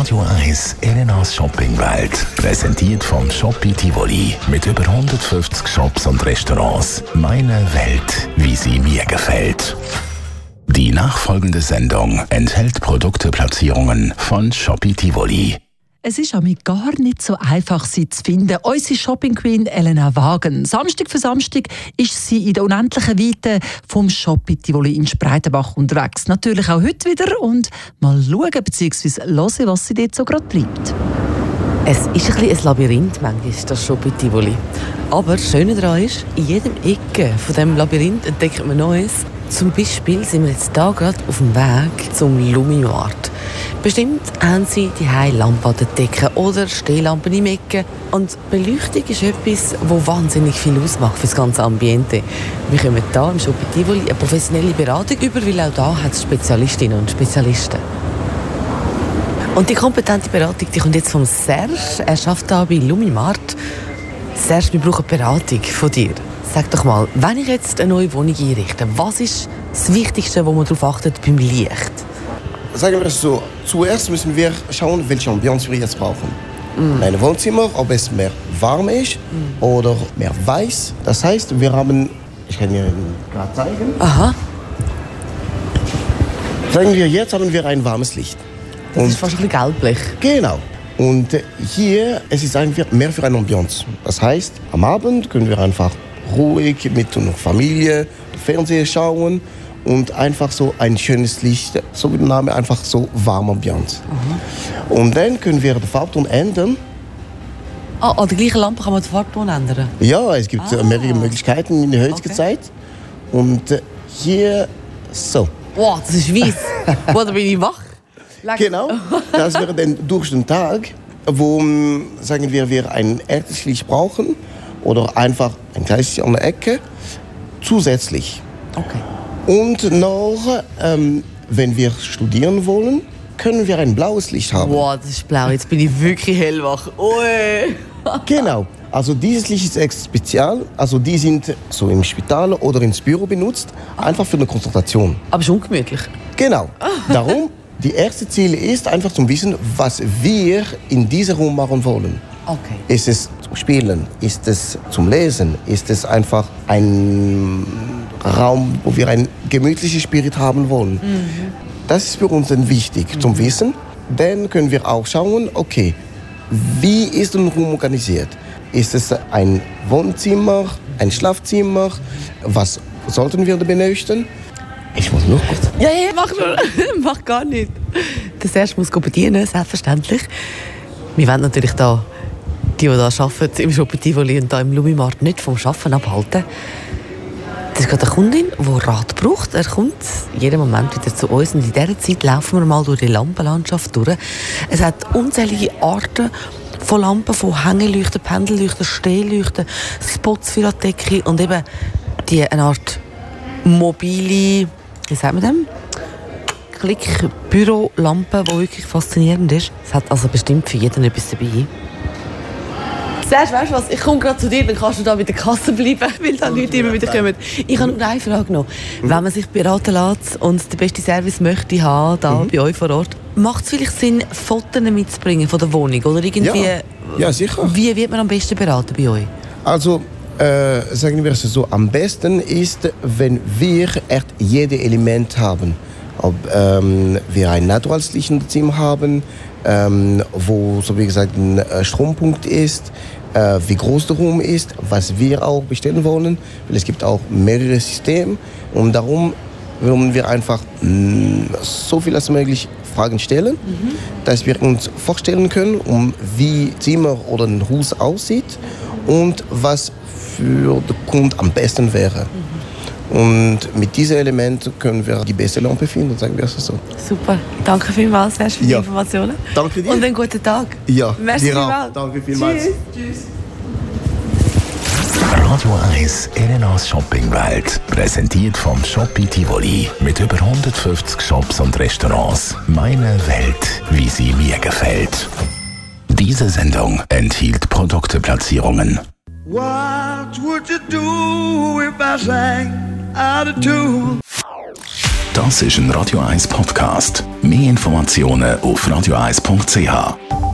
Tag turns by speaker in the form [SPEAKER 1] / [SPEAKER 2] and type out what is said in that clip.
[SPEAKER 1] Radio 1 Elenas Shoppingwelt. Präsentiert vom Shoppi Tivoli. Mit über 150 Shops und Restaurants. Meine Welt, wie sie mir gefällt. Die nachfolgende Sendung enthält Produkteplatzierungen von Shoppi Tivoli.
[SPEAKER 2] Es ist auch gar nicht so einfach, sie zu finden. Unsere Shopping Queen Elena Wagen. Samstag für Samstag ist sie in der unendlichen Weite vom Shoppi Tivoli in Spreitenbach unterwegs. Natürlich auch heute wieder und mal schauen bzw. hören, was sie dort so gerade treibt.
[SPEAKER 3] Es ist ein bisschen ein Labyrinth, manchmal, das Shoppi Tivoli. Aber das Schöne daran ist, in jedem Ecke von diesem Labyrinth entdeckt man Neues. Zum Beispiel sind wir jetzt hier gerade auf dem Weg zum Lumimart. Bestimmt haben Sie die Lampen an der Decke oder Stehlampen im Ecken. Und Beleuchtung ist etwas, das wahnsinnig viel ausmacht für das ganze Ambiente. Wir kommen hier im Shoppi Tivoli eine professionelle Beratung über, weil auch hier hat es Spezialistinnen und Spezialisten. Und die kompetente Beratung die kommt jetzt vom Serge. Er arbeitet hier bei Lumimart. Serge, wir brauchen Beratung von dir. Sag doch mal, wenn ich jetzt eine neue Wohnung einrichte, was ist das Wichtigste, wo man darauf achtet beim Licht?
[SPEAKER 4] Sagen wir es so, zuerst müssen wir schauen, welche Ambiance wir jetzt brauchen. In einem Wohnzimmer, ob es mehr warm ist oder mehr weiß. Das heißt, wir haben, ich kann Ihnen gerade zeigen.
[SPEAKER 3] Aha.
[SPEAKER 4] Sagen wir, jetzt haben wir ein warmes Licht.
[SPEAKER 3] Das ist fast ein bisschen gelblich.
[SPEAKER 4] Genau. Und hier, es ist einfach mehr für eine Ambiance. Das heißt, am Abend können wir einfach ruhig mit der Familie Fernseher schauen und einfach so ein schönes Licht, so wie der Name, einfach so warme Ambiance. Und dann können wir den Farbton ändern.
[SPEAKER 3] An der gleichen Lampe kann man den Farbton ändern?
[SPEAKER 4] Ja, es gibt mehrere Möglichkeiten in der heutigen Zeit. Und hier so.
[SPEAKER 3] Wow, das ist weiss. Boah, da bin ich wach.
[SPEAKER 4] Genau, das wäre dann durch den Tag, wo, sagen wir ein echtes Licht brauchen oder einfach ein kleines Licht an der Ecke zusätzlich.
[SPEAKER 3] Okay.
[SPEAKER 4] Und noch, wenn wir studieren wollen, können wir ein blaues Licht haben.
[SPEAKER 3] Wow, das ist blau. Jetzt bin ich wirklich hellwach. Ui.
[SPEAKER 4] Genau. Also dieses Licht ist extra spezial. Also die sind so im Spital oder ins Büro benutzt, einfach für eine Konzentration.
[SPEAKER 3] Aber ist ungemütlich.
[SPEAKER 4] Genau. Darum, die erste Ziel ist einfach zu wissen, was wir in diesem Raum machen wollen.
[SPEAKER 3] Okay.
[SPEAKER 4] Ist es zum Spielen? Ist es zum Lesen? Ist es einfach ein Raum, wo wir ein gemütliches Spirit haben wollen? Das ist für uns dann wichtig zum Wissen. Dann können wir auch schauen, okay, wie ist ein Raum organisiert? Ist es ein Wohnzimmer, ein Schlafzimmer? Was sollten wir da benötigen? Ich muss noch kurz.
[SPEAKER 3] Ja, mach nur. Mach gar nicht. Das erste muss bedienen, selbstverständlich. Wir wollen natürlich da die hier arbeiten im Shoppi Tivoli und hier im Lumimart nicht vom Arbeiten abhalten. Das ist gerade eine Kundin, die Rat braucht. Er kommt jeden Moment wieder zu uns und in dieser Zeit laufen wir mal durch die Lampenlandschaft durch. Es hat unzählige Arten von Lampen, von Hängeleuchten, Pendelleuchten, Stehleuchten, Spots für die Decke und eben eine Art mobile, wie sagt man dem? Klick-Bürolampe, die wirklich faszinierend ist. Es hat also bestimmt für jeden etwas dabei. Serge, weißt du was? Ich komme gerade zu dir, dann kannst du da bei der Kasse bleiben, weil da Leute immer wieder kommen. Ich habe nur eine Frage noch. Wenn man sich beraten lässt und den besten Service möchte haben, da bei euch vor Ort, macht es vielleicht Sinn, Fotos mitzubringen von der Wohnung? Oder irgendwie,
[SPEAKER 4] ja, sicher.
[SPEAKER 3] Wie wird man am besten beraten bei euch?
[SPEAKER 4] Also, sagen wir es so, am besten ist, wenn wir echt jedes Element haben. Ob wir ein naturales Licht im Zimmer haben, wo, so wie gesagt, ein Strompunkt ist, wie groß der Raum ist, was wir auch bestellen wollen. Weil es gibt auch mehrere Systeme und darum wollen wir einfach so viel als möglich Fragen stellen, dass wir uns vorstellen können, wie Zimmer oder ein Haus aussieht und was für den Kunden am besten wäre. Und mit diesen Elementen können wir die beste Lampe finden, sagen wir es so.
[SPEAKER 3] Super, danke vielmals für die Informationen.
[SPEAKER 4] Danke dir.
[SPEAKER 3] Und einen guten Tag.
[SPEAKER 4] Ja,
[SPEAKER 3] merci vielmals.
[SPEAKER 4] Danke vielmals.
[SPEAKER 3] Tschüss.
[SPEAKER 1] Radio 1 Elenas Shoppingwelt. Präsentiert vom Shoppi Tivoli. Mit über 150 Shops und Restaurants. Meine Welt, wie sie mir gefällt. Diese Sendung enthielt Produkteplatzierungen.
[SPEAKER 5] What would you do if I sang out of tune?
[SPEAKER 1] Das ist ein Radio 1 Podcast. Mehr Informationen auf radio1.ch.